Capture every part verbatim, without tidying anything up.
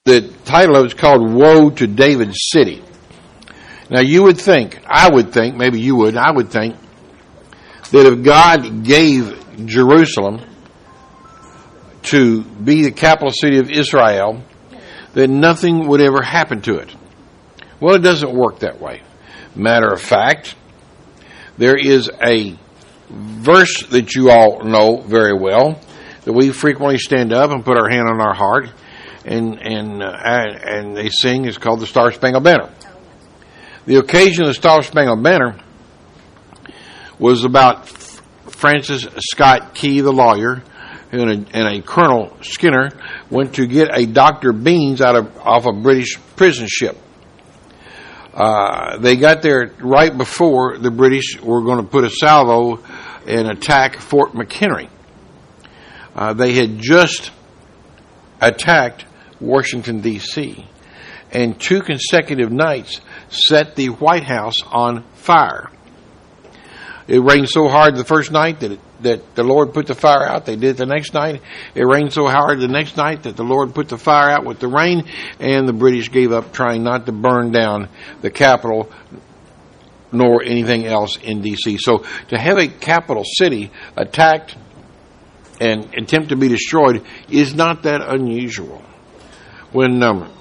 the title of it is called Woe to David's City. Now you would think, I would think, maybe you would, I would think, that if God gave Jerusalem to be the capital city of Israel, that nothing would ever happen to it. Well, it doesn't work that way. Matter of fact, there is a verse that you all know very well, that we frequently stand up and put our hand on our heart, and and uh, and they sing. It's called the Star Spangled Banner. The occasion of the Star Spangled Banner was about Francis Scott Key, the lawyer, and a, and a Colonel Skinner went to get a Doctor Beans out of off a British prison ship. Uh, they got there right before the British were going to put a salvo and attack Fort McHenry. Uh, they had just attacked Washington, D C, and two consecutive nights set the White House on fire. It rained so hard the first night that it, that the Lord put the fire out. They did it the next night. It rained so hard the next night that the Lord put the fire out with the rain, and the British gave up trying not to burn down the Capitol nor anything else in D C. So to have a capital city attacked and attempt to be destroyed is not that unusual. When um,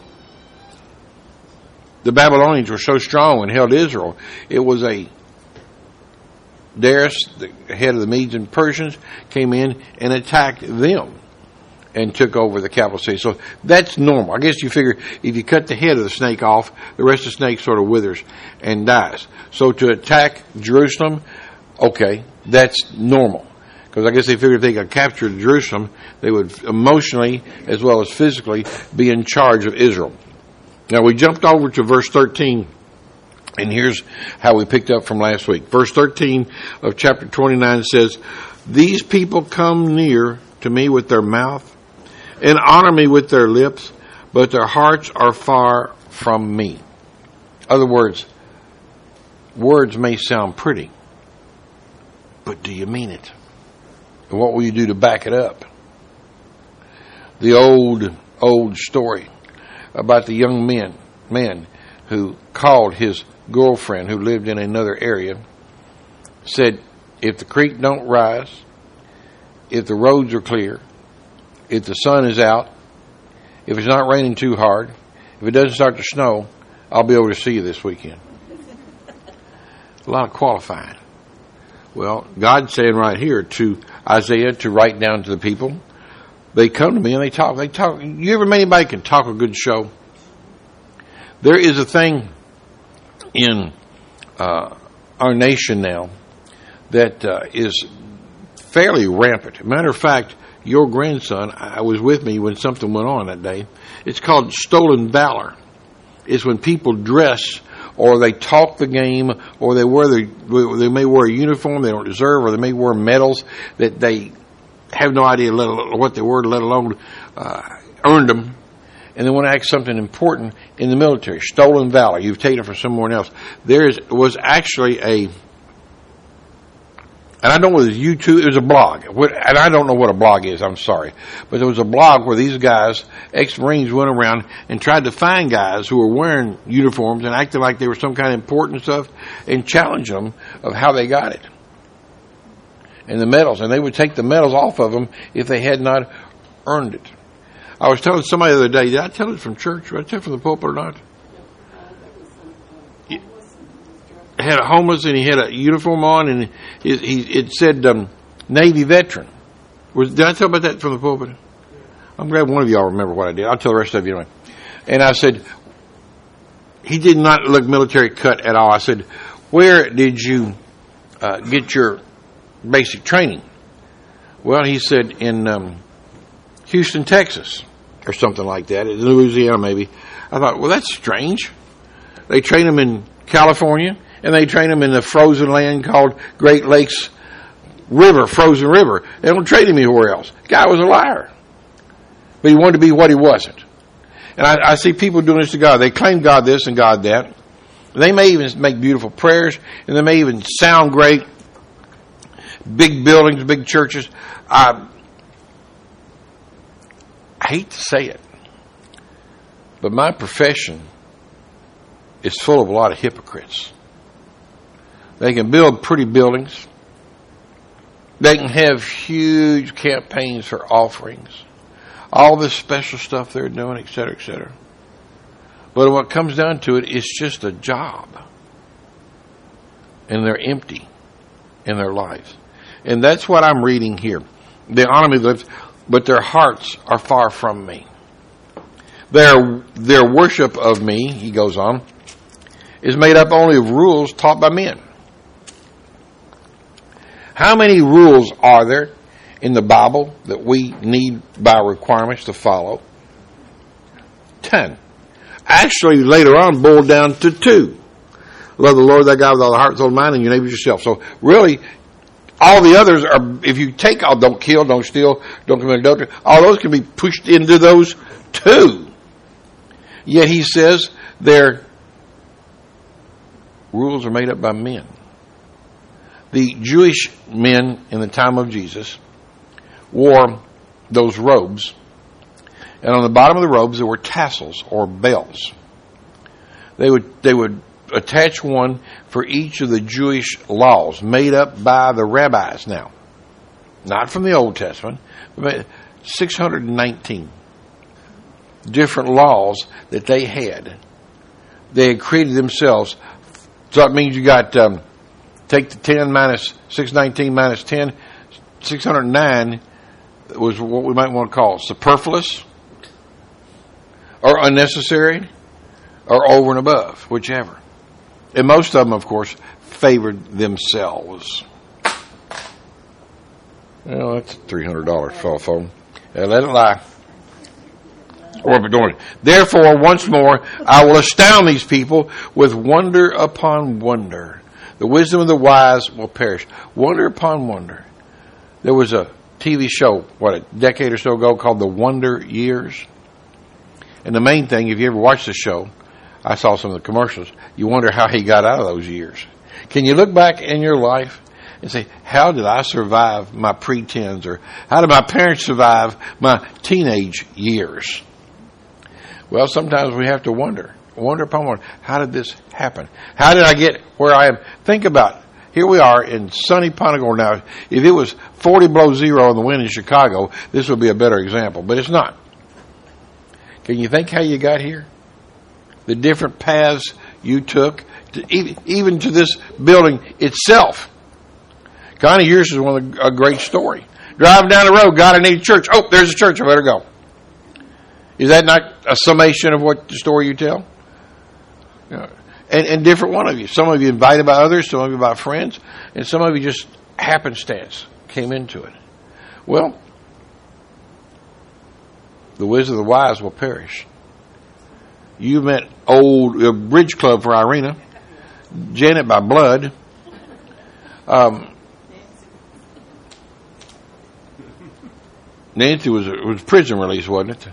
the Babylonians were so strong and held Israel, it was a Darius, the head of the Medes and Persians, came in and attacked them and took over the capital city. So that's normal. I guess you figure if you cut the head of the snake off, the rest of the snake sort of withers and dies. So to attack Jerusalem, okay, that's normal. Because I guess they figured if they could capture Jerusalem, they would emotionally as well as physically be in charge of Israel. Now we jumped over to verse thirteen. And here's how we picked up from last week. Verse thirteen of chapter twenty-nine says, "These people come near to me with their mouth and honor me with their lips, but their hearts are far from me." In other words, words may sound pretty, but do you mean it? And what will you do to back it up? The old, old story about the young man, man who called his girlfriend who lived in another area, said, if the creek don't rise, if the roads are clear, if the sun is out, if it's not raining too hard, if it doesn't start to snow, I'll be over to see you this weekend. A lot of qualifying. Well, God's saying right here to Isaiah to write down to the people, they come to me and they talk. They talk. You ever met anybody can talk a good show? There is a thing in uh, our nation now that uh, is fairly rampant. Matter of fact, your grandson, I was with me when something went on that day. It's called stolen valor. It's when people dress or they talk the game or they wear the, they may wear a uniform they don't deserve, or they may wear medals that they have no idea let alone what they were, let alone uh, earned them. And they want to act something important in the military. Stolen valor. You've taken it from someone else. There is, was actually a, and I don't know whether it was YouTube, it was a blog. And I don't know what a blog is, I'm sorry. But there was a blog where these guys, ex-Marines, went around and tried to find guys who were wearing uniforms and acting like they were some kind of important stuff and challenge them of how they got it. And the medals. And they would take the medals off of them if they had not earned it. I was telling somebody the other day, did I tell it from church? Did I tell it from the pulpit or not? He had a homeless and he had a uniform on, and he, he, it said um, Navy veteran. Was, did I tell about that from the pulpit? I'm glad one of y'all remember what I did. I'll tell the rest of you anyway. And I said, he did not look military cut at all. I said, where did you uh, get your basic training? Well, he said, in um, Houston, Texas. Or something like that, in Louisiana maybe. I thought, well, that's strange. They train them in California, and they train them in the frozen land called Great Lakes River, Frozen River. They don't train him anywhere else. The guy was a liar. But he wanted to be what he wasn't. And I, I see people doing this to God. They claim God this and God that. They may even make beautiful prayers, and they may even sound great. Big buildings, big churches. I, I hate to say it, But my profession is full of a lot of hypocrites. They can build pretty buildings. They can have huge campaigns for offerings. All this special stuff they're doing, et cetera, et cetera. But what comes down to it, it's just a job. And they're empty in their lives. And that's what I'm reading here. They honor me, but their hearts are far from me. Their, their worship of me, he goes on, is made up only of rules taught by men. How many rules are there in the Bible that we need by requirements to follow? Ten. Actually, later on, boiled down to two. Love the Lord thy God with all the heart, soul, mind, and your neighbor yourself. So really, all the others are, if you take all, don't kill, don't steal, don't commit adultery, all those can be pushed into those two. Yet he says their rules are made up by men. The Jewish men in the time of Jesus wore those robes, and on the bottom of the robes there were tassels or bells. They would they would attach one for each of the Jewish laws made up by the rabbis now. Not from the Old Testament, but six hundred nineteen different laws that they had. They had created themselves. So it means you got, um, take the ten minus six hundred nineteen minus ten, six hundred nine was what we might want to call superfluous or unnecessary or over and above, whichever. And most of them, of course, favored themselves. Well, that's three hundred dollars cell phone. Yeah, let it lie. Or doing it. Therefore, once more, I will astound these people with wonder upon wonder. The wisdom of the wise will perish. Wonder upon wonder. There was a T V show, what, a decade or so ago called The Wonder Years. And the main thing, if you ever watch the show, I saw some of the commercials, you wonder how he got out of those years. Can you look back in your life and say, how did I survive my pre-teens? Or how did my parents survive my teenage years? Well, sometimes we have to wonder. Wonder upon wonder. How did this happen? How did I get where I am? Think about it. Here we are in sunny Punta Gorda now. If it was forty below zero in the wind in Chicago, this would be a better example. But it's not. Can you think how you got here? The different paths you took, to, even, even to this building itself. Connie, yours is one of the, a great story. Driving down the road, God, I need a church. Oh, there's a church. I better go. Is that not a summation of what the story you tell? Yeah. And, and different one of you. Some of you invited by others, some of you by friends, and some of you just happenstance came into it. Well, the wisdom of the wise will perish. You met old uh, Bridge Club for Irena, Janet by blood. Um, Nancy was a, was prison release, wasn't it?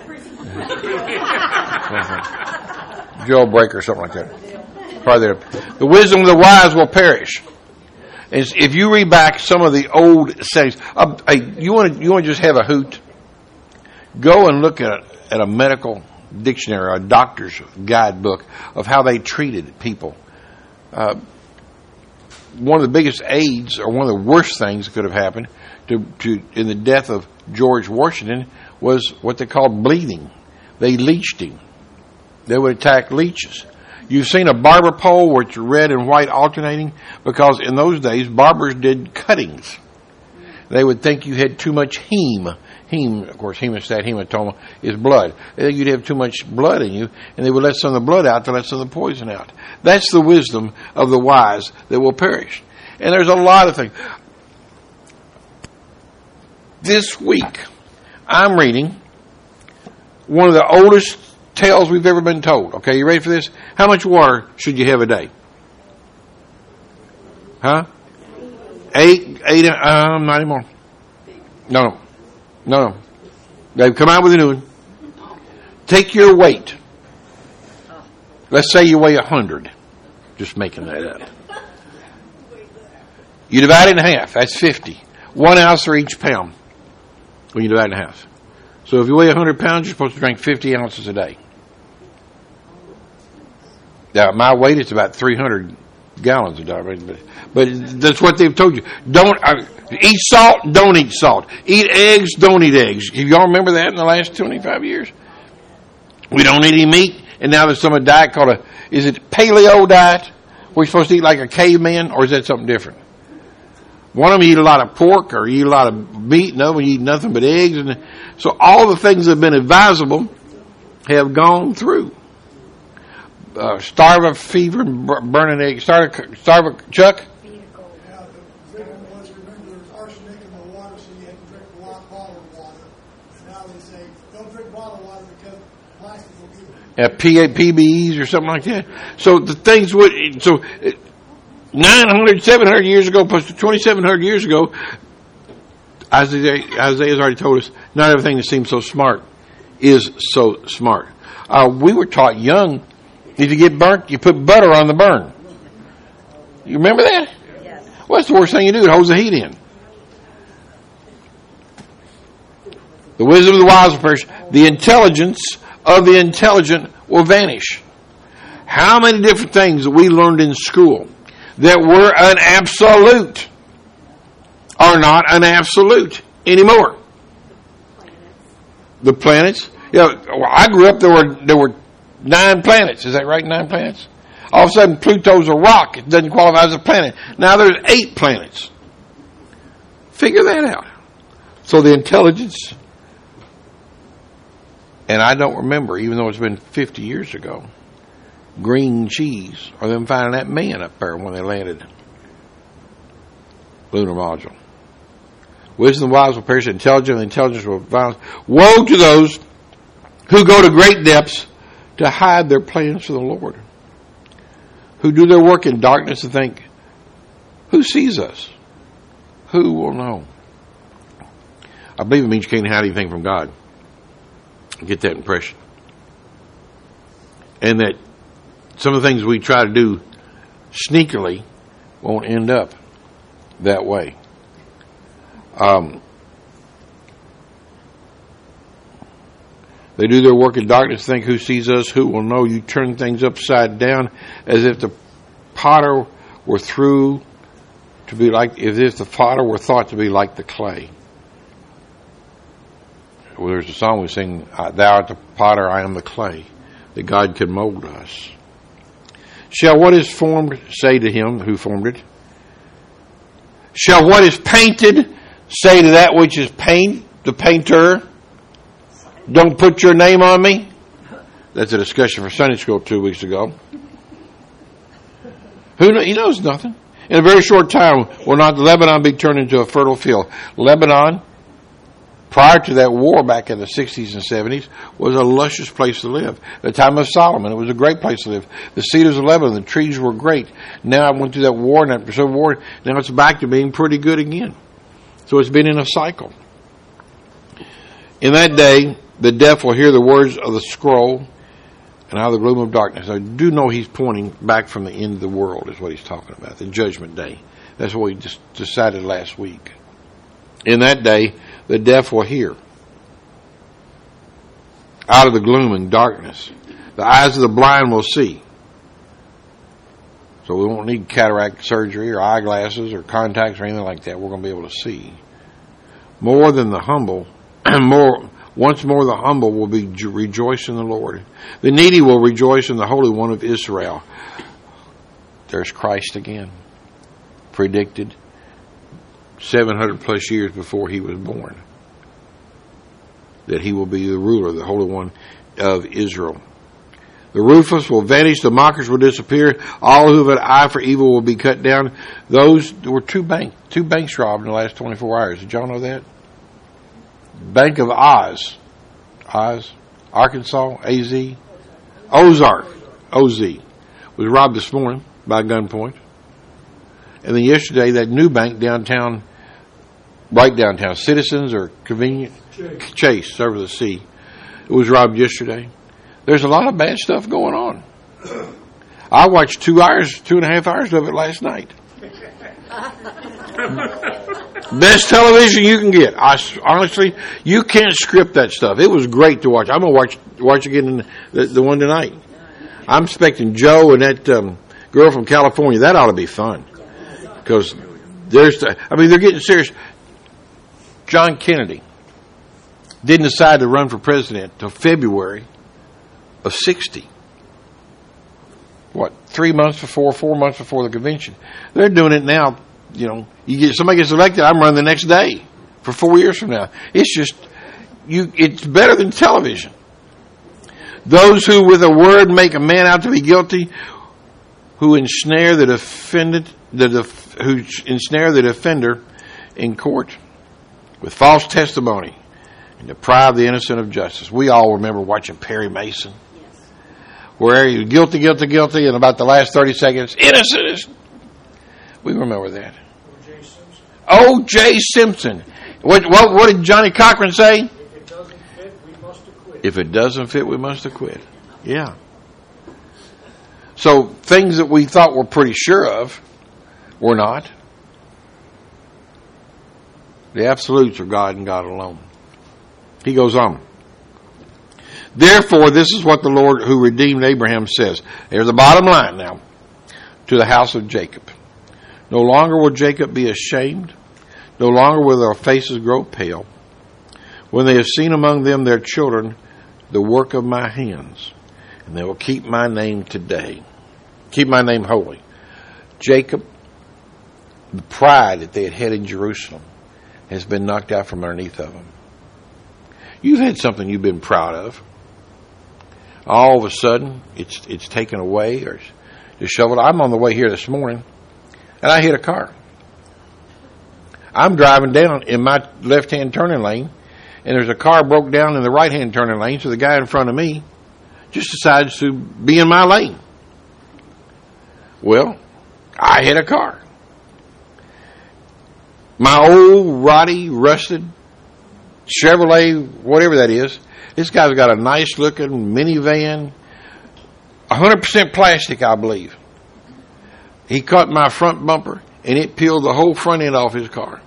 Jailbreak or something like that. Probably there. The wisdom of the wise will perish. And if you read back some of the old sayings, uh, hey, you want to you want to just have a hoot? Go and look at at a medical dictionary or a doctor's guidebook of how they treated people. Uh, one of the biggest aids, or one of the worst things that could have happened to, to in the death of George Washington was what they called bleeding. They leeched him. They would attack leeches. You've seen a barber pole where it's red and white alternating because in those days barbers did cuttings. They would think you had too much heme. Heme, of course, hemostat, hematoma is blood. They think you'd have too much blood in you, and they would let some of the blood out to let some of the poison out. That's the wisdom of the wise that will perish. And there's a lot of things. This week, I'm reading one of the oldest tales we've ever been told. Okay, you ready for this? How much water should you have a day? Huh? Eight, eight, um, not anymore. No, no. No, no. They've come out with a new one. Take your weight. Let's say you weigh a hundred. Just making that up. You divide it in half. That's fifty. One ounce for each pound when you divide it in half. So if you weigh a hundred pounds, you're supposed to drink fifty ounces a day. Now, my weight is about three hundred gallons of diet, but, but that's what they've told you. Don't uh, eat salt, don't eat salt. Eat eggs, don't eat eggs. Y'all remember that in the last twenty-five years? We don't eat any meat, and now there's some diet called a, is it paleo diet? We're supposed to eat like a caveman, or is that something different? One of them eat a lot of pork or eat a lot of meat, another one eat nothing but eggs. And so all the things that have been advisable have gone through. Uh, starve of fever and burn an egg. Starve, starve of Chuck? Yeah, the victim was, remember, there's arsenic in the water, so you had to drink a lot of bottled water. And now they say, don't drink bottled water because plastic will give you. Uh, P B Es or something like that. So the things would, so nine hundred, seven hundred years ago, plus twenty-seven hundred years ago, Isaiah, Isaiah's already told us, not everything that seems so smart is so smart. Uh, we were taught young, if you get burnt, you put butter on the burn. You remember that? Yes. What's the worst thing you do? It holds the heat in. The wisdom of the wise will perish. The intelligence of the intelligent will vanish. How many different things that we learned in school that were an absolute are not an absolute anymore? The planets. Yeah, you know, I grew up, there were there were nine planets. Is that right? Nine planets? All of a sudden, Pluto's a rock. It doesn't qualify as a planet. Now there's eight planets. Figure that out. So the intelligence, and I don't remember, even though it's been fifty years ago, green cheese, or them finding that man up there when they landed. Lunar module. Wisdom and wise will perish, intelligence and intelligence will violence. Woe to those who go to great depths to hide their plans for the Lord, who do their work in darkness and think, who sees us? Who will know? I believe it means you can't hide anything from God. I get that impression. And that some of the things we try to do sneakily won't end up that way. Um, they do their work in darkness, think who sees us, who will know. You turn things upside down as if the potter were through to be like, as if the potter were thought to be like the clay. Well, there's a song we sing, thou art the potter, I am the clay, that God can mold us. Shall what is formed say to him who formed it? Shall what is painted say to that which is paint, the painter, don't put your name on me? That's a discussion for Sunday school two weeks ago. Who knows? He knows nothing. In a very short time, will not Lebanon be turned into a fertile field? Lebanon, prior to that war back in the sixties and seventies, was a luscious place to live. At the time of Solomon, it was a great place to live. The cedars of Lebanon, the trees were great. Now I went through that war, and after Civil War, now it's back to being pretty good again. So it's been in a cycle. In that day, the deaf will hear the words of the scroll, and out of the gloom of darkness. I do know he's pointing back from the end of the world, is what he's talking about, the judgment day. That's what we just decided last week. In that day, the deaf will hear. Out of the gloom and darkness. The eyes of the blind will see. So we won't need cataract surgery or eyeglasses or contacts or anything like that. We're going to be able to see. More than the humble, more once more the humble will be rejoice in the Lord. The needy will rejoice in the Holy One of Israel. There's Christ again. Predicted seven hundred plus years before he was born. That he will be the ruler, the Holy One of Israel. The ruthless will vanish, the mockers will disappear, all who have an eye for evil will be cut down. Those, there were two bank, two banks robbed in the last twenty-four hours. Did y'all know that? Bank of Oz, Oz, Arkansas, A Z, Ozark, O Z, was robbed this morning by gunpoint. And then yesterday, that new bank downtown, right downtown, Citizens or Convenient, Chase, Chase over the sea, it was robbed yesterday. There's a lot of bad stuff going on. I watched two hours, two and a half hours of it last night. Best television you can get. I, honestly, you can't script that stuff. It was great to watch. I'm going to watch watch again in the, the one tonight. I'm expecting Joe and that um, girl from California. That ought to be fun. Because there's, I mean, they're getting serious. John Kennedy didn't decide to run for president until February of sixty. What, three months before, four months before the convention. They're doing it now. You know, you get somebody gets elected, I'm running the next day for four years from now. It's just, you. It's better than television. Those who with a word make a man out to be guilty, who ensnare the defendant, the def, who ensnare the defender in court with false testimony and deprive the innocent of justice. We all remember watching Perry Mason, yes, where you're guilty, guilty, guilty, and about the last thirty seconds, innocent. We remember that. O J Simpson. What, what, what did Johnny Cochran say? If it doesn't fit, we must acquit. If it doesn't fit, we must acquit. Yeah. So things that we thought we're pretty sure of, we're not. The absolutes are God and God alone. He goes on. Therefore, this is what the Lord who redeemed Abraham says. There's the bottom line now. To the house of Jacob. No longer will Jacob be ashamed. No longer will their faces grow pale. When they have seen among them their children the work of my hands. And they will keep my name today. Keep my name holy. Jacob, the pride that they had had in Jerusalem has been knocked out from underneath of them. You've had something you've been proud of. All of a sudden, it's it's taken away or it's shoveled. I'm on the way here this morning, and I hit a car. I'm driving down in my left-hand turning lane, and there's a car broke down in the right-hand turning lane, so the guy in front of me just decides to be in my lane. Well, I hit a car. My old, rotty, rusted Chevrolet, whatever that is, this guy's got a nice-looking minivan, one hundred percent plastic, I believe. He caught my front bumper, and it peeled the whole front end off his car.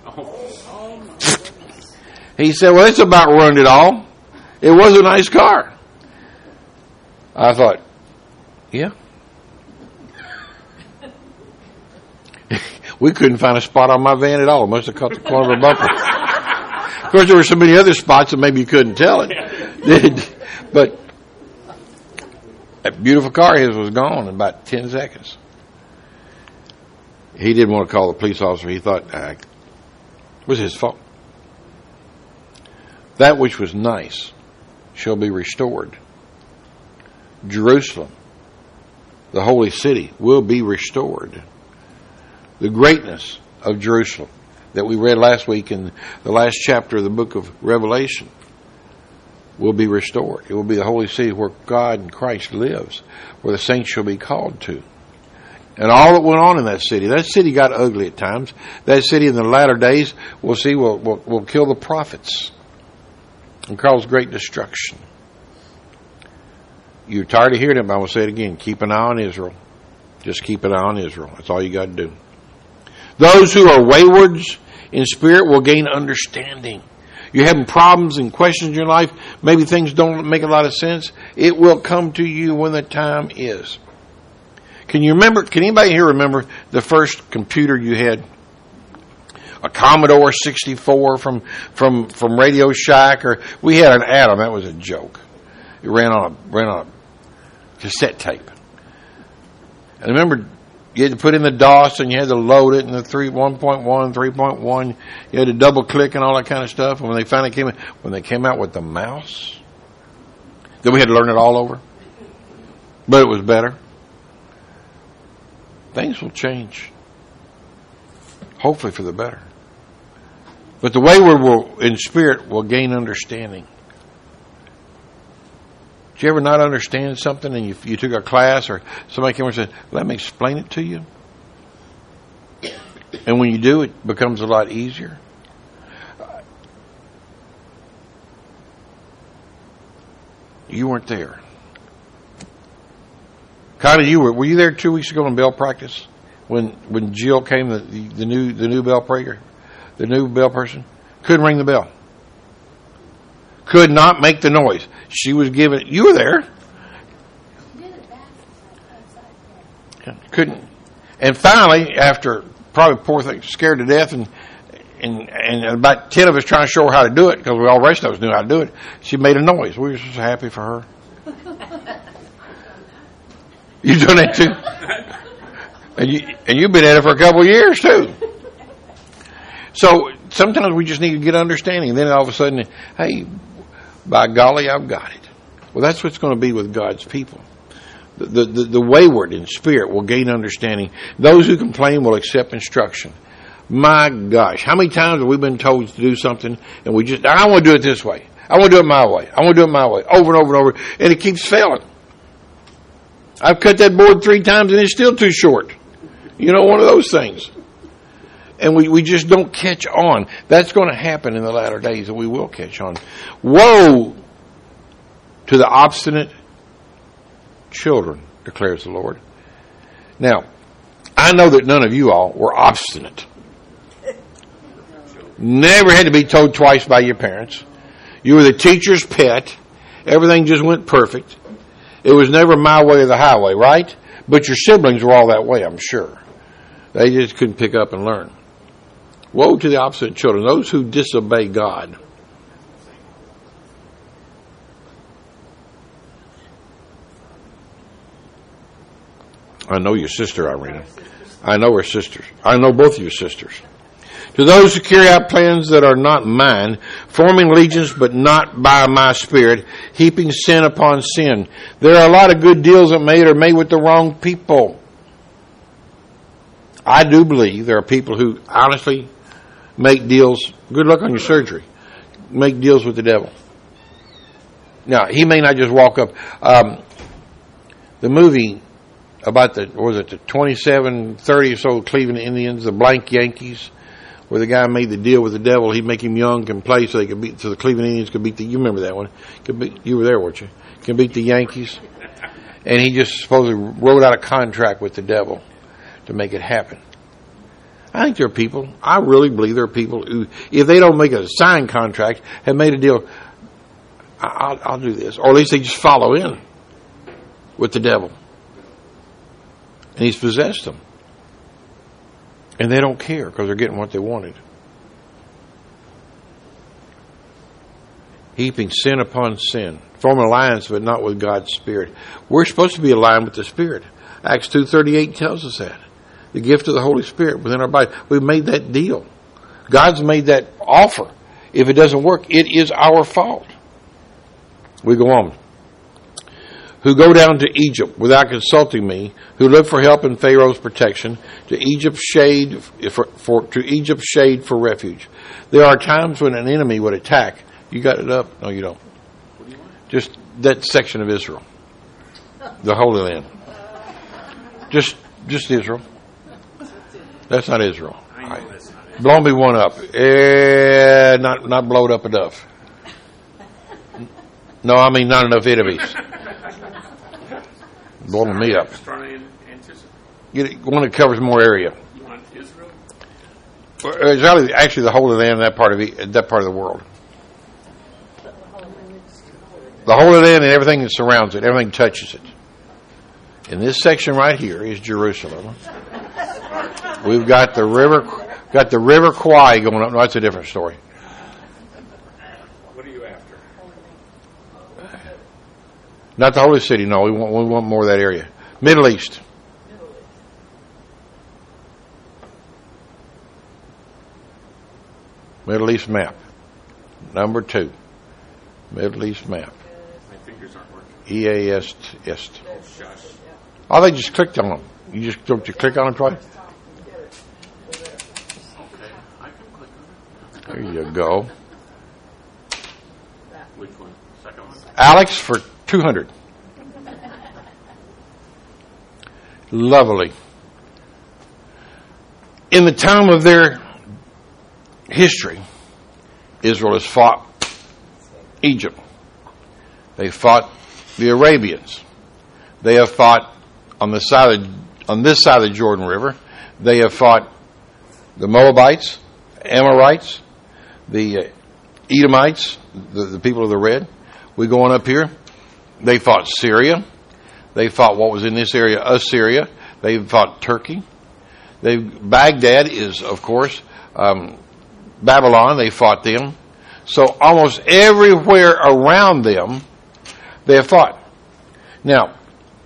He said, well, it's about ruined it all. It was a nice car. I thought, yeah. We couldn't find a spot on my van at all. It must have caught the corner of a bumper. Of course, there were so many other spots that maybe you couldn't tell it. But that beautiful car of his was gone in about ten seconds. He didn't want to call the police officer. He thought uh, it was his fault. That which was nice shall be restored. Jerusalem, the holy city, will be restored. The greatness of Jerusalem that we read last week in the last chapter of the book of Revelation will be restored. It will be the holy city where God and Christ lives, where the saints shall be called to. And all that went on in that city. That city got ugly at times. That city in the latter days, we'll see, will, will, will kill the prophets and cause great destruction. You're tired of hearing it, but I'm going to say it again. Keep an eye on Israel. Just keep an eye on Israel. That's all you got to do. Those who are waywards in spirit will gain understanding. You're having problems and questions in your life. Maybe things don't make a lot of sense. It will come to you when the time is. Can you remember, can anybody here remember the first computer you had? A Commodore sixty-four from, from, from Radio Shack, or we had an Atom. That was a joke. It ran on a, ran on a cassette tape. And remember, you had to put in the DOS and you had to load it and the three, one point one, three point one. You had to double click and all that kind of stuff. And when they finally came in, when they came out with the mouse, then we had to learn it all over. But it was better. Things will change. Hopefully for the better. But the wayward will, in spirit, will gain understanding. Did you ever not understand something and you, you took a class or somebody came and said, let me explain it to you? And when you do, it becomes a lot easier. You weren't there. Connie, you were, were you there two weeks ago in bell practice? When when Jill came, the, the, the new the new bell breaker, the new bell person, couldn't ring the bell. Could not make the noise. She was giving, you were there. Couldn't. And finally, after probably poor thing, scared to death, and and and about ten of us trying to show her how to do it, because we all the rest of us knew how to do it, she made a noise. We were just happy for her. You done that too? And you and you've been at it for a couple of years too. So sometimes we just need to get understanding, and then all of a sudden, hey, by golly, I've got it. Well, that's what's going to be with God's people. The, the, the wayward in spirit will gain understanding. Those who complain will accept instruction. My gosh, how many times have we been told to do something and we just, I want to do it this way. I want to do it my way. I want to do it my way. Over and over and over. And it keeps failing. I've cut that board three times and it's still too short. You know, one of those things. And we, we just don't catch on. That's going to happen in the latter days, and we will catch on. Woe to the obstinate children, declares the Lord. Now, I know that none of you all were obstinate. Never had to be told twice by your parents. You were the teacher's pet. Everything just went perfect. It was never my way or the highway, right? But your siblings were all that way, I'm sure. They just couldn't pick up and learn. Woe to the obstinate children, those who disobey God. I know your sister, Irina. I know her sisters. I know both of your sisters. To those who carry out plans that are not mine, forming legions but not by my spirit, heaping sin upon sin. There are a lot of good deals that made are made with the wrong people. I do believe there are people who honestly make deals. Good luck on your surgery. Make deals with the devil. Now, he may not just walk up. Um, the movie about the, what was it, the twenty-seven, thirty or so Cleveland Indians, the blank Yankees, where the guy made the deal with the devil. He'd make him young, can play, so they could beat, so the Cleveland Indians could beat the. You remember that one? Could beat, you were there, weren't you? Can beat the Yankees, and he just supposedly wrote out a contract with the devil to make it happen. I think there are people. I really believe there are people who, if they don't make a signed contract, have made a deal. I'll, I'll do this, or at least they just follow in with the devil. And he's possessed them. And they don't care because they're getting what they wanted. Heaping sin upon sin. Form an alliance, but not with God's Spirit. We're supposed to be aligned with the Spirit. Acts two thirty-eight tells us that. The gift of the Holy Spirit within our body. We've made that deal. God's made that offer. If it doesn't work, it is our fault. We go on. Who go down to Egypt without consulting me, who look for help in Pharaoh's protection, to Egypt's shade for, for to Egypt's shade for refuge. There are times when an enemy would attack. You got it up? No, you don't. What do you want? Just that section of Israel, the Holy Land. Just, just Israel. That's not Israel. I know that's not Israel. Blow me one up. Eh, not not blowed up enough. No, I mean not enough enemies. Blowing me up. Get it, one that covers more area. You want Israel? It's actually, actually the Holy Land in that part of the, that part of the world. The Holy Land and everything that surrounds it, everything touches it. And this section right here is Jerusalem. We've got the river, got the river Kwai going up. No, that's a different story. What are you after? Not the Holy City. No, we want we want more of that area. Middle East. Middle East map. Number two. Middle East map. My fingers aren't working. E A S Est. Oh, shush. Oh, they just clicked on them. You just don't you click on them twice? Okay, I can click on There you go. it. Which one? Second one? Alex for two hundred. Lovely. In the time of their history, Israel has fought Egypt. They fought the Arabians. They have fought on the side of, on this side of the Jordan River. They have fought the Moabites, Amorites, the uh, Edomites, the, the people of the red. We go on up here. They fought Syria. They fought what was in this area, Assyria. They fought Turkey. They Baghdad is, of course, um, Babylon. They fought them. So almost everywhere around them, they have fought. Now,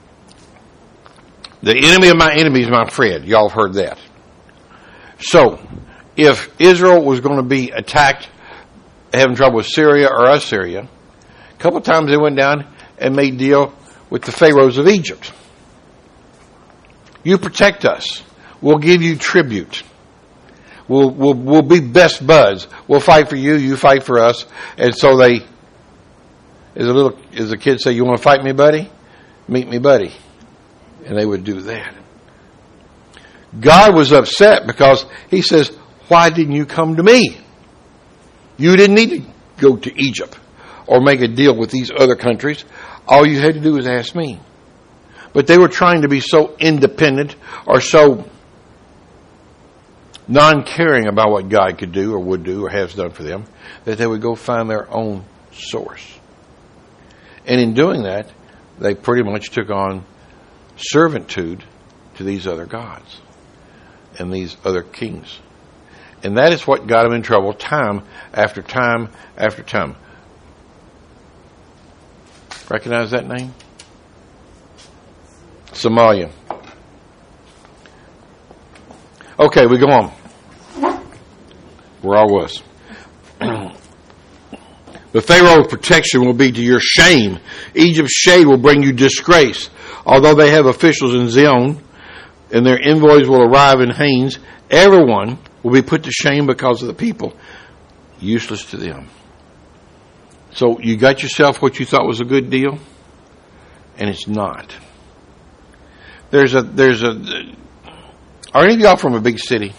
the enemy of my enemy is my friend. Y'all have heard that. So, if Israel was going to be attacked, having trouble with Syria or Assyria, a couple of times they went down and made deal with the pharaohs of Egypt. You protect us. We'll give you tribute. We'll, we'll, we'll be best buds. We'll fight for you. You fight for us. And so they, as a little, as a kid say, you want to fight me, buddy? Meet me, buddy. And they would do that. God was upset because he says, why didn't you come to me? You didn't need to go to Egypt or make a deal with these other countries. All you had to do was ask me. But they were trying to be so independent or so non-caring about what God could do or would do or has done for them that they would go find their own source. And in doing that, they pretty much took on servitude to these other gods and these other kings. And that is what got them in trouble time after time after time. Recognize that name? Somalia. Okay, we go on. Where I was. The Pharaoh's protection will be to your shame. Egypt's shade will bring you disgrace. Although they have officials in Zion and their envoys will arrive in Hanes, everyone will be put to shame because of the people. Useless to them. So you got yourself what you thought was a good deal, and it's not. There's a, there's a, are any of y'all from a big city?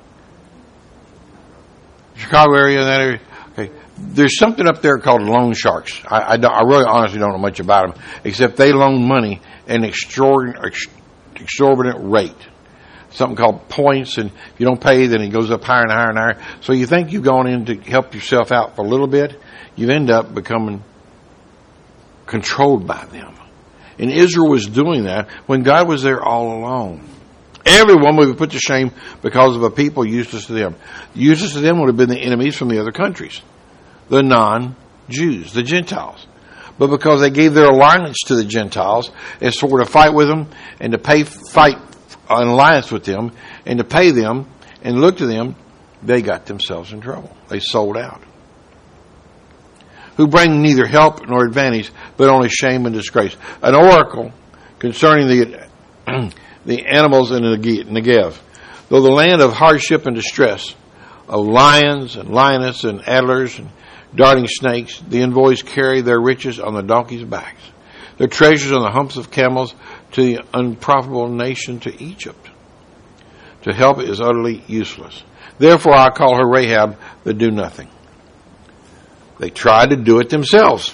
Chicago area, that area? Okay. There's something up there called loan sharks. I, I, don't, I really honestly don't know much about them, except they loan money at an extraordinary, exorbitant rate. Something called points, and if you don't pay, then it goes up higher and higher and higher. So you think you've gone in to help yourself out for a little bit, you end up becoming controlled by them. And Israel was doing that when God was there all along. Everyone would be put to shame because of a people useless to them. Useless to them would have been the enemies from the other countries, the non-Jews, the Gentiles. But because they gave their alliance to the Gentiles and swore to fight with them and to pay fight an alliance with them and to pay them and look to them, they got themselves in trouble. They sold out. Who bring neither help nor advantage, but only shame and disgrace. An oracle concerning the the animals in the Negev. Though the land of hardship and distress, of lions and lioness and adlers and darting snakes, the envoys carry their riches on the donkeys' backs, their treasures on the humps of camels, to the unprofitable nation, to Egypt. To help is utterly useless. Therefore I call her Rahab the do-nothing. They tried to do it themselves.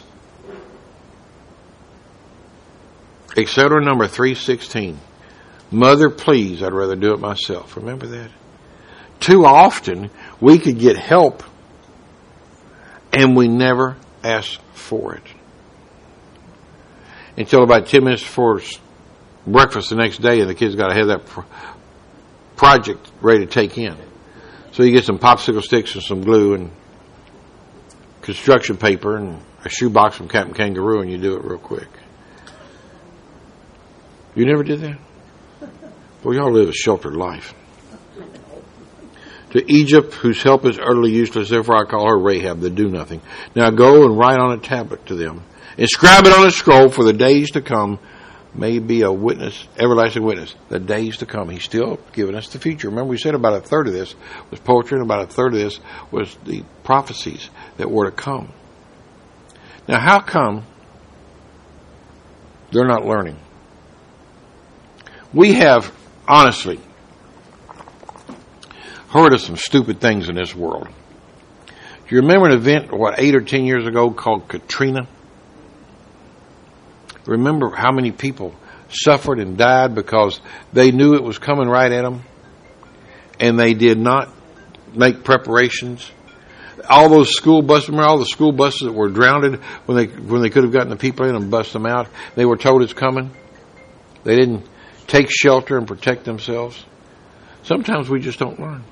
Etc. number three sixteen. Mother, please, I'd rather do it myself. Remember that? Too often, we could get help, and we never ask for it. Until about ten minutes before breakfast the next day, and the kids got to have that pro- project ready to take in. So you get some popsicle sticks and some glue and construction paper and a shoebox from Captain Kangaroo, and you do it real quick. You never did that? Well, y'all live a sheltered life. To Egypt, whose help is utterly useless, therefore I call her Rahab, the do-nothing. Now go and write on a tablet to them. Inscribe it on a scroll, for the days to come may be a witness, everlasting witness. The days to come. He's still giving us the future. Remember, we said about a third of this was poetry, and about a third of this was the prophecies that were to come. Now, how come they're not learning? We have, honestly, heard of some stupid things in this world. Do you remember an event, what, eight or ten years ago called Katrina? Remember how many people suffered and died because they knew it was coming right at them, and they did not make preparations? All those school buses, remember all the school buses that were drowned when they when they could have gotten the people in and bust them out? They were told it's coming. They didn't take shelter and protect themselves. Sometimes we just don't learn.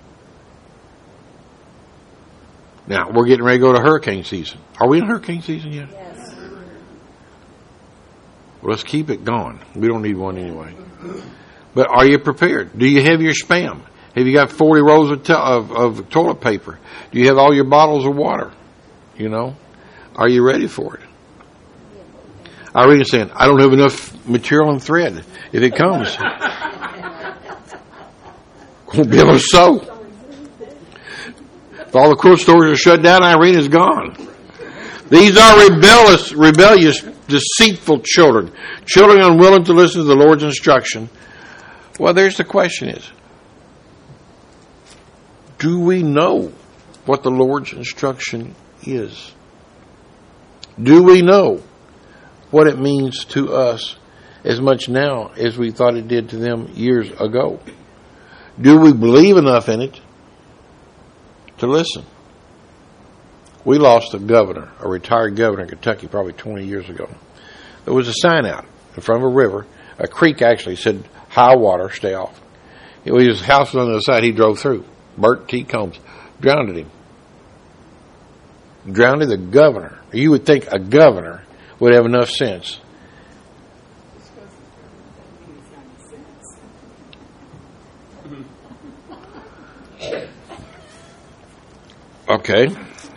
Now, we're getting ready to go to hurricane season. Are we in hurricane season yet? Yes. Well, let's keep it going. We don't need one anyway. But are you prepared? Do you have your spam? Have you got forty rolls of, to- of, of toilet paper? Do you have all your bottles of water? You know? Are you ready for it? Irene is saying, I don't have enough material and thread. If it comes, won't be able to sew. If all the quilt stores are shut down, Irene is gone. These are rebellious, rebellious, deceitful children. Children unwilling to listen to the Lord's instruction. Well, there's the question is, do we know what the Lord's instruction is? Do we know what it means to us as much now as we thought it did to them years ago? Do we believe enough in it to listen? We lost a governor, a retired governor in Kentucky probably twenty years ago. There was a sign out in front of a river. A creek actually said, high water, stay off. It was his house was on the other side. He drove through. Bert T. Combs drowned him. Drowned the governor. You would think a governor would have enough sense. Okay.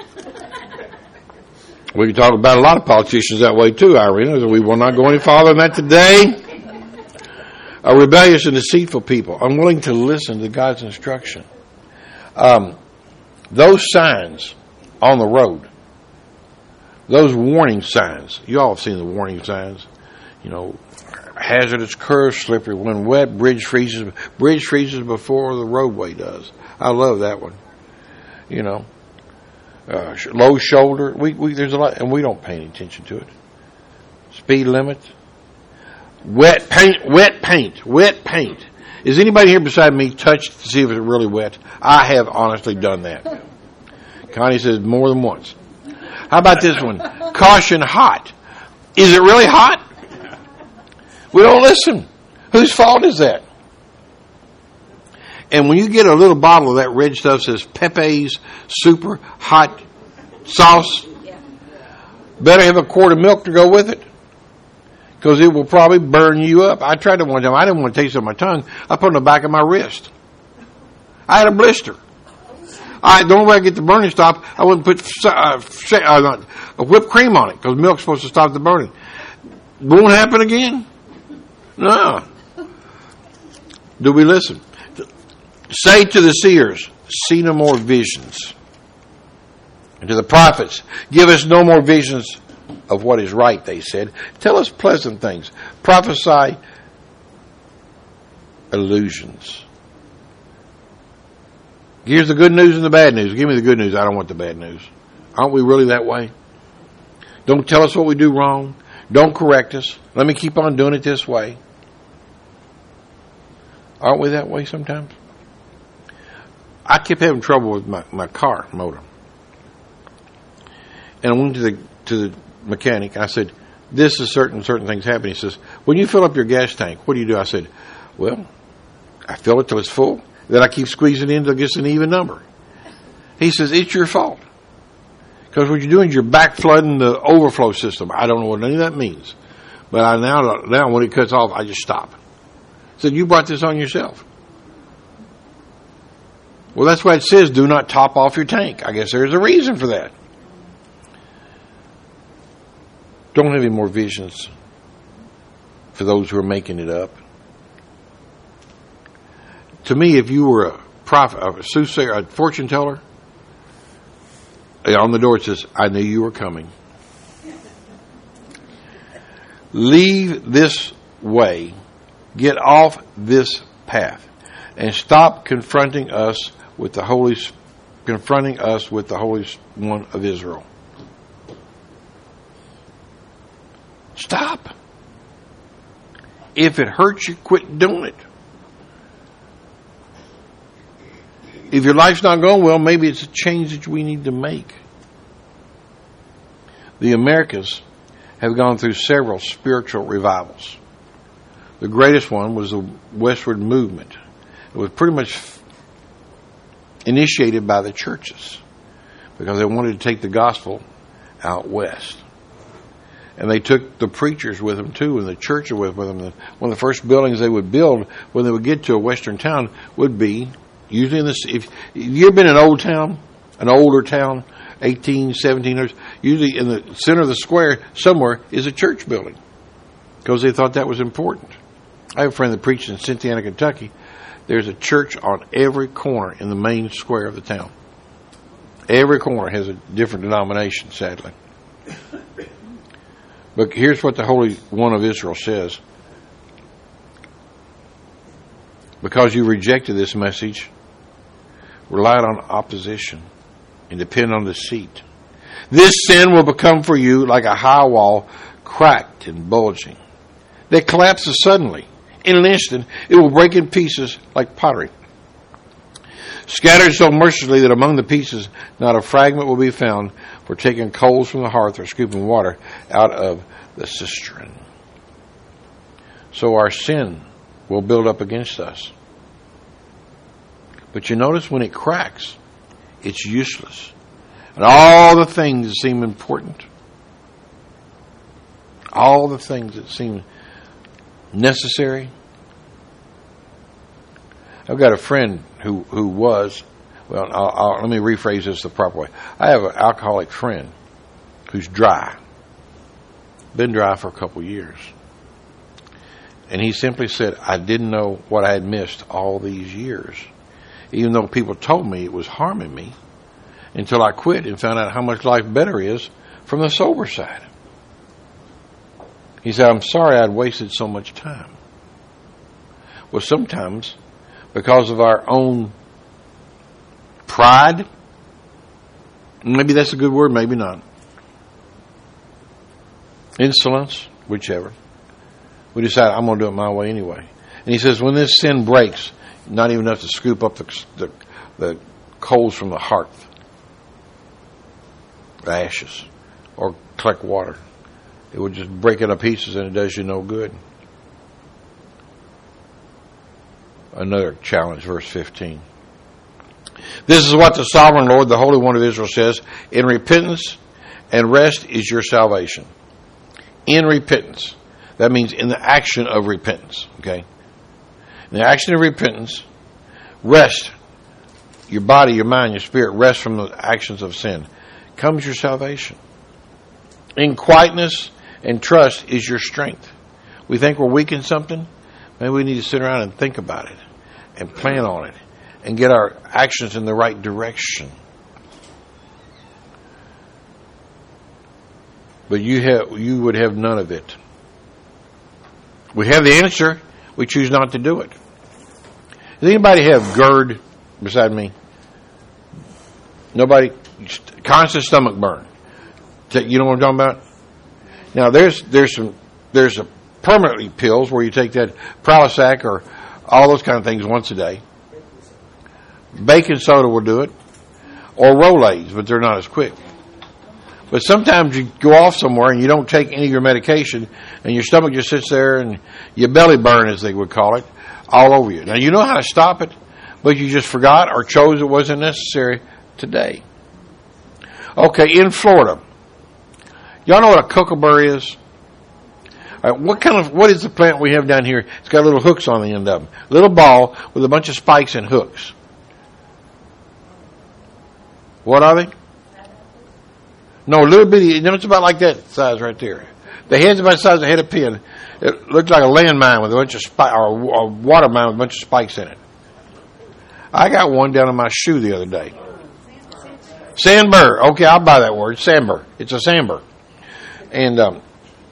We can talk about a lot of politicians that way too, Irene. We will not go any farther than that today. A rebellious and deceitful people, unwilling to listen to God's instruction. Um, those signs on the road, those warning signs, you all have seen the warning signs, you know, hazardous curves, slippery when wet, bridge freezes, bridge freezes before the roadway does. I love that one. You know, uh, low shoulder, we, we, there's a lot, and we don't pay any attention to it. Speed limit, wet paint, wet paint, wet paint. Is anybody here beside me touched to see if it's really wet? I have honestly done that. Connie says more than once. How about this one? Caution hot. Is it really hot? We don't listen. Whose fault is that? And when you get a little bottle of that red stuff that says Pepe's Super Hot Sauce, better have a quart of milk to go with it, because it will probably burn you up. I tried it one time. I didn't want to taste it on my tongue. I put it on the back of my wrist. I had a blister. I, the only way I get the burning stopped, I wouldn't put uh, uh, a whipped cream on it, because milk's supposed to stop the burning. Won't happen again? No. Do we listen? Say to the seers, see no more visions. And to the prophets, give us no more visions of what is right, they said. Tell us pleasant things. Prophesy illusions. Here's the good news and the bad news. Give me the good news. I don't want the bad news. Aren't we really that way? Don't tell us what we do wrong. Don't correct us. Let me keep on doing it this way. Aren't we that way sometimes? I kept having trouble with my, my car motor. And I went to the to the mechanic. I said, this is certain, certain things happen. He says, when you fill up your gas tank, what do you do? I said, well, I fill it till it's full. Then I keep squeezing it in until it gets an even number. He says, it's your fault. Because what you're doing is you're back flooding the overflow system. I don't know what any of that means. But I now, now when it cuts off, I just stop. He said, you brought this on yourself. Well, that's why it says do not top off your tank. I guess there's a reason for that. Don't have any more visions for those who are making it up. To me, if you were a prophet, a soothsayer, a fortune teller, on the door it says, I knew you were coming. Leave this way, get off this path, and stop confronting us with the Holy, confronting us with the Holy One of Israel. Stop. If it hurts you, quit doing it. If your life's not going well, maybe it's a change that we need to make. The Americas have gone through several spiritual revivals. The greatest one was the westward movement. It was pretty much initiated by the churches because they wanted to take the gospel out west. And they took the preachers with them too, and the churches with them. One of the first buildings they would build when they would get to a western town would be, usually in the, if you ever been in an old town, an older town, eighteen, seventeen hundreds, usually in the center of the square somewhere is a church building because they thought that was important. I have a friend that preached in Cynthiana, Kentucky. There's a church on every corner in the main square of the town. Every corner has a different denomination, sadly. But here's what the Holy One of Israel says. Because you rejected this message, relied on opposition, and depend on deceit, this sin will become for you like a high wall, cracked and bulging. That collapses suddenly. In an instant, it will break in pieces like pottery. Scattered so mercilessly that among the pieces not a fragment will be found for taking coals from the hearth or scooping water out of the cistern. So our sin will build up against us. But you notice when it cracks, it's useless. And all the things that seem important, all the things that seem necessary. I've got a friend who, who was, well, I'll, I'll, let me rephrase this the proper way. I have an alcoholic friend who's dry. Been dry for a couple years. And he simply said, I didn't know what I had missed all these years. Even though people told me it was harming me, until I quit and found out how much life better is from the sober side. He said, I'm sorry I'd wasted so much time. Well, sometimes, because of our own pride, maybe that's a good word, maybe not, insolence, whichever, we decide I'm going to do it my way anyway. And he says, when this sin breaks, not even enough to scoop up the, the, the coals from the hearth, the ashes, or collect water. It would just break it to pieces and it does you no good. Another challenge, verse fifteen. This is what the sovereign Lord, the Holy One of Israel says, in repentance and rest is your salvation. In repentance. That means in the action of repentance. Okay? In the action of repentance, rest. Your body, your mind, your spirit rest from the actions of sin. Comes your salvation. In quietness and trust is your strength. We think we're weak in something. Maybe we need to sit around and think about it and plan on it and get our actions in the right direction. But you have, you would have none of it. We have the answer. We choose not to do it. Does anybody have GERD beside me? Nobody? Constant stomach burn. You know what I'm talking about? Now there's there's some there's a permanently pills where you take that Prilosec or all those kind of things once a day. Baking soda will do it, or Rolaids, but they're not as quick. But sometimes you go off somewhere and you don't take any of your medication, and your stomach just sits there and you belly burn, as they would call it, all over you. Now you know how to stop it, but you just forgot or chose it wasn't necessary today. Okay, in Florida, y'all know what a kookaburra is? All right, what kind of what is the plant we have down here? It's got little hooks on the end of them. Little ball with a bunch of spikes and hooks. What are they? No, little bitty. You know, it's about like that size right there. The head's about the size of the head of a pin. It looks like a landmine with a bunch of spikes, or a water mine with a bunch of spikes in it. I got one down in my shoe the other day. Sandburr. Okay, I'll buy that word. Sandburr. It's a sandburr. And um,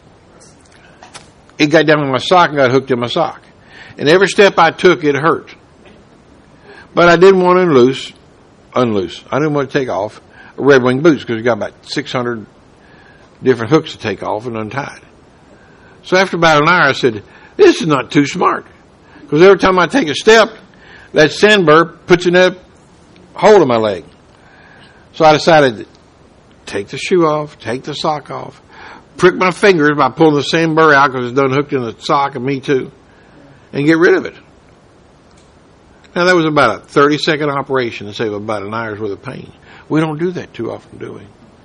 it got down in my sock and got hooked in my sock. And every step I took, it hurt. But I didn't want to unloose. Unloose. I didn't want to take off Red Wing boots because you got about six hundred different hooks to take off and untied. So after about an hour, I said, this is not too smart. Because every time I take a step, that sandburr puts in a hole in my leg. So I decided to take the shoe off, take the sock off, prick my fingers by pulling the sandburr out because it's done hooked in the sock, and me too. and get rid of it. Now, that was about a thirty-second operation to save about an hour's worth of pain. We don't do that too often, do we?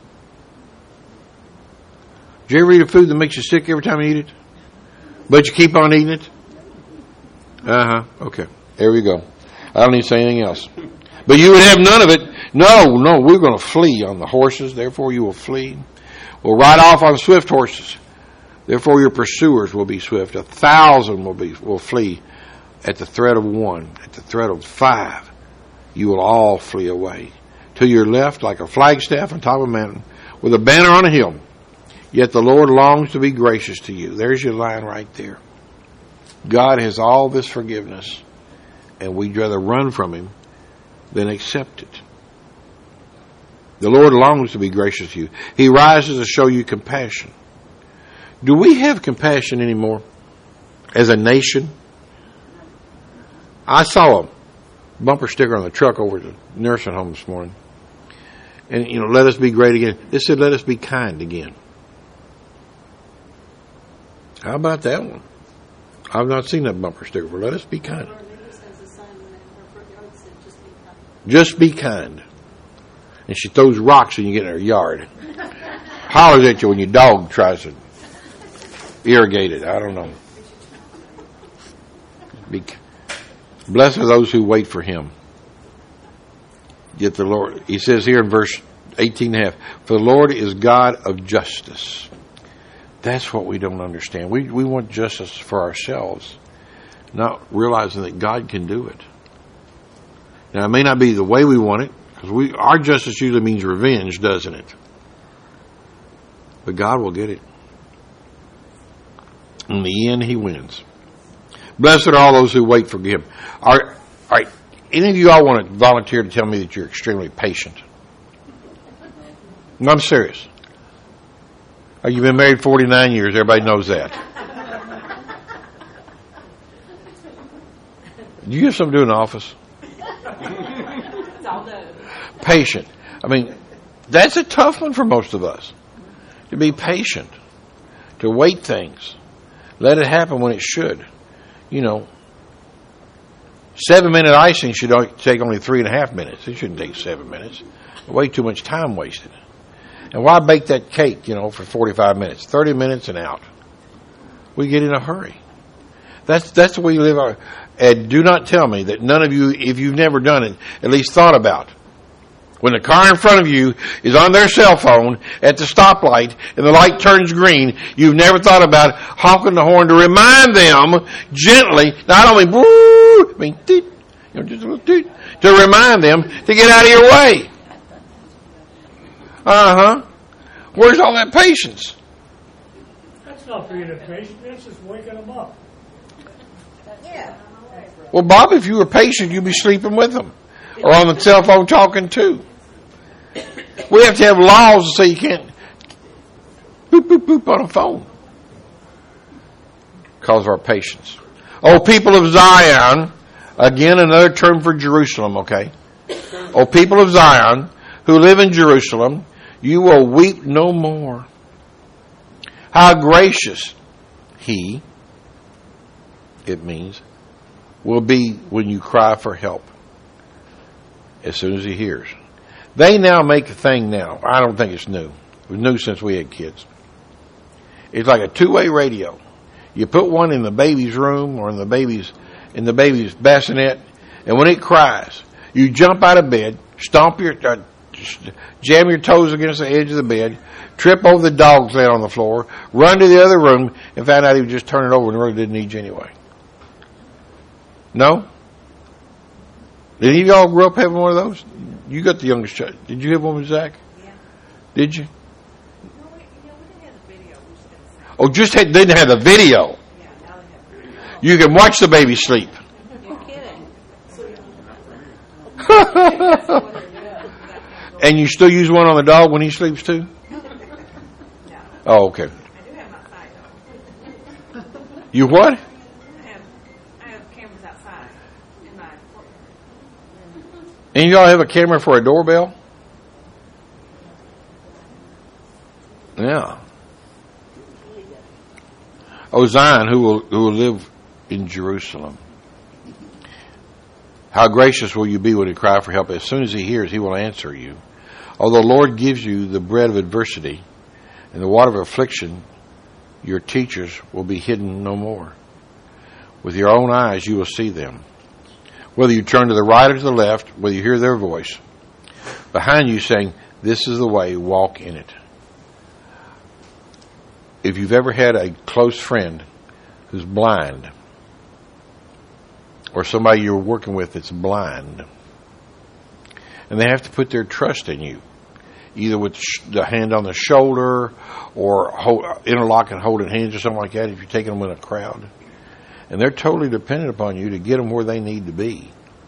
Did you ever eat a food that makes you sick every time you eat it? But you keep on eating it? Uh-huh. Okay. There we go. I don't need to say anything else. But you would have none of it. No, no, we're going to flee on the horses. Therefore, you will flee. We'll ride off on swift horses. Therefore, your pursuers will be swift. A thousand will be will flee at the threat of one. At the threat of five, you will all flee away. To your left, like a flagstaff on top of a mountain, with a banner on a hill. Yet the Lord longs to be gracious to you. There's your line right there. God has all this forgiveness, and we'd rather run from Him than accept it. The Lord longs to be gracious to you. He rises to show you compassion. Do we have compassion anymore as a nation? I saw a bumper sticker on the truck over at the nursing home this morning. And, you know, let us be great again. It said, let us be kind again. How about that one? I've not seen that bumper sticker, but let us be kind. Just be kind. And she throws rocks when you get in her yard. Hollers at you when your dog tries to irrigate it. I don't know. Be, blessed are those who wait for Him. Yet the Lord, He says here in verse eighteen and a half, for the Lord is God of justice. That's what we don't understand. We we want justice for ourselves, not realizing that God can do it. Now, it may not be the way we want it, because we our justice usually means revenge, doesn't it? But God will get it. In the end, He wins. Blessed are all those who wait for Him. All right, all right. Any of you all want to volunteer to tell me that you're extremely patient? No, I'm serious. Oh, you've been married forty-nine years. Everybody knows that. Do you have something to do in the office? Patient. I mean, that's a tough one for most of us. To be patient. To wait things. Let it happen when it should. You know, seven minute icing should take only three and a half minutes. It shouldn't take seven minutes. Way too much time wasted. And why bake that cake, you know, for forty-five minutes? thirty minutes and out. We get in a hurry. That's that's the way you live our... And do not tell me that none of you, if you've never done it, at least thought about. When the car in front of you is on their cell phone at the stoplight and the light turns green, you've never thought about honking the horn to remind them gently, not only, I mean, toot, you know, just a little toot, to remind them to get out of your way. Uh-huh. Where's all that patience? That's not being impatient. That's just waking them up. Yeah. Well, Bob, if you were patient, you'd be sleeping with them. Or on the cell phone talking too. We have to have laws to say you can't boop, boop, boop on a phone. Because of our patience. Oh, people of Zion. Again, another term for Jerusalem, okay? Oh, people of Zion who live in Jerusalem, you will weep no more. How gracious He, it means, will be when you cry for help. As soon as He hears. They now make a thing now. I don't think it's new. It was new since we had kids. It's like a two-way radio. You put one in the baby's room or in the baby's in the baby's bassinet, and when it cries, you jump out of bed, stomp your, uh, jam your toes against the edge of the bed, trip over the dog's leg on the floor, run to the other room, and find out he was just turning over and really didn't need you anyway. No? Did any of y'all grow up having one of those? You got the youngest child. Did you have one with Zach? Yeah. Did you? No, we, yeah, we didn't have the video. We just had the sound. Oh, just had, didn't have the video. Yeah, now they have video. You can watch the baby sleep. You're kidding. And you still use one on the dog when he sleeps too? No. Oh, okay. I do have them outside, though. You what? I have, I have cameras outside in my courtroom. And y'all have a camera for a doorbell? Yeah. Oh, Zion, who will who will live in Jerusalem. How gracious will you be when you cry for help? As soon as he hears, he will answer you. Although the Lord gives you the bread of adversity and the water of affliction, your teachers will be hidden no more. With your own eyes you will see them. Whether you turn to the right or to the left, whether you hear their voice behind you saying, this is the way, walk in it. If you've ever had a close friend who's blind, or somebody you're working with that's blind, and they have to put their trust in you, either with the hand on the shoulder or hold, interlocking, holding hands or something like that if you're taking them in a crowd, and they're totally dependent upon you to get them where they need to be.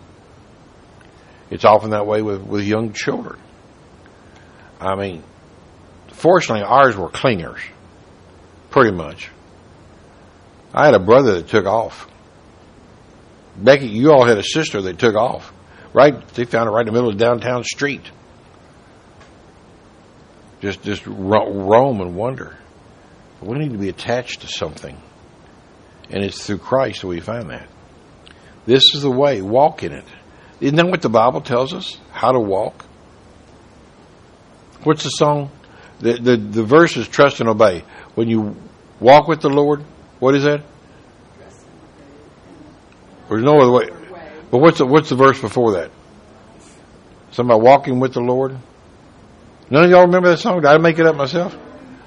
It's often that way with, with young children. I mean, fortunately, ours were clingers, pretty much. I had a brother that took off. Becky, you all had a sister that took off. Right? They found her right in the middle of the downtown street. Just just ro- roam and wander. But we need to be attached to something. And it's through Christ that we find that. This is the way. Walk in it. Isn't that what the Bible tells us? How to walk? What's the song? The, the, the verse is trust and obey. When you walk with the Lord, what is that? There's no other way. But what's the, what's the verse before that? Something about walking with the Lord? None of y'all remember that song? Did I make it up myself?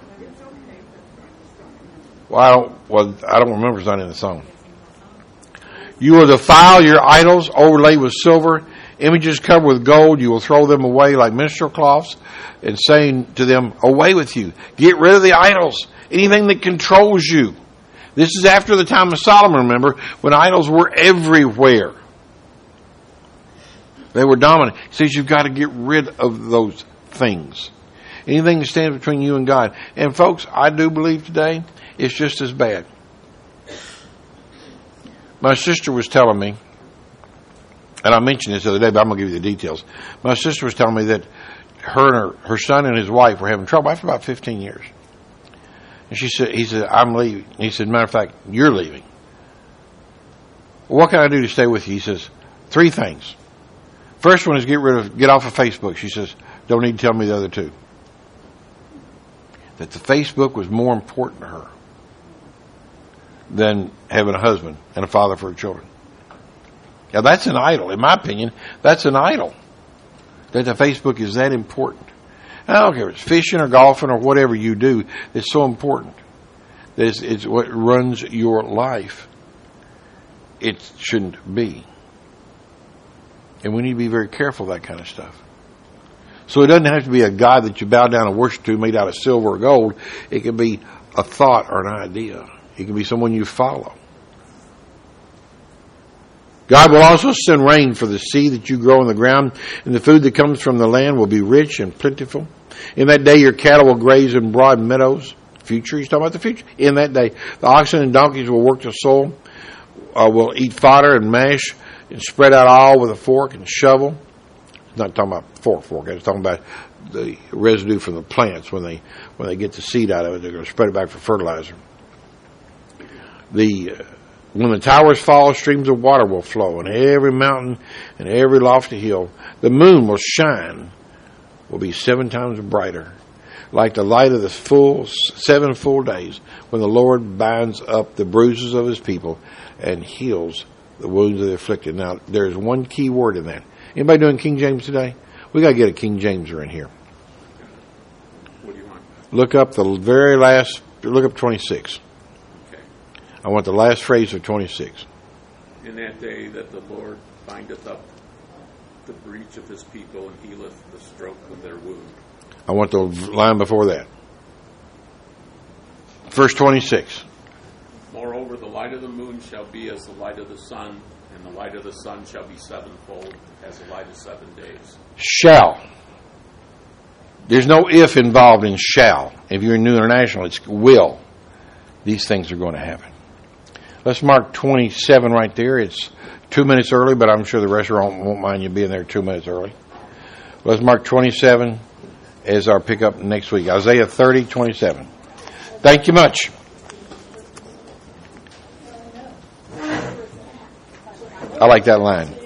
Well, I don't, well, I don't remember it's not in the song. You will defile your idols overlaid with silver, images covered with gold. You will throw them away like minstrel cloths, and saying to them, away with you. Get rid of the idols. Anything that controls you. This is after the time of Solomon, remember, when idols were everywhere. They were dominant. He says you've got to get rid of those things. Anything that stands between you and God. And folks, I do believe today it's just as bad. My sister was telling me, and I mentioned this the other day, but I'm going to give you the details. My sister was telling me that her and her, her son and his wife were having trouble after about fifteen years. And she said, he said, I'm leaving. And he said, matter of fact, you're leaving. Well, what can I do to stay with you? He says, three things. First one is get rid of, get off of Facebook. She says, don't need to tell me the other two. That the Facebook was more important to her than having a husband and a father for her children. Now that's an idol. In my opinion, that's an idol. That the Facebook is that important. I don't care if it's fishing or golfing or whatever you do, it's so important. It's, it's what runs your life. It shouldn't be. And we need to be very careful of that kind of stuff. So it doesn't have to be a God that you bow down and worship to made out of silver or gold. It can be a thought or an idea. It can be someone you follow. God will also send rain for the seed that you grow in the ground, and the food that comes from the land will be rich and plentiful. In that day your cattle will graze in broad meadows. Future, he's talking about the future. In that day, the oxen and donkeys will work the soil, uh, will eat fodder and mash, and spread out all with a fork and shovel. He's not talking about fork, fork. He's talking about the residue from the plants. When they when they get the seed out of it, they're going to spread it back for fertilizer. The uh, When the towers fall, streams of water will flow, and every mountain and every lofty hill. The moon will shine, will be seven times brighter, like the light of the full seven full days, when the Lord binds up the bruises of his people and heals the wounds of the afflicted. Now, there's one key word in that. Anybody doing King James today? We got to get a King Jameser in here. What do you want? Look up the very last. Look up twenty-six. I want the last phrase of twenty-six. In that day that the Lord bindeth up the breach of his people and healeth the stroke of their wound. I want the line before that. Verse twenty-six. Moreover, the light of the moon shall be as the light of the sun, and the light of the sun shall be sevenfold as the light of seven days. Shall. There's no if involved in shall. If you're in New International, it's will. These things are going to happen. Let's mark twenty-seven right there. It's two minutes early, but I'm sure the restaurant won't mind you being there two minutes early. Let's mark twenty-seven as our pickup next week. Isaiah thirty, twenty-seven. Thank you much. I like that line.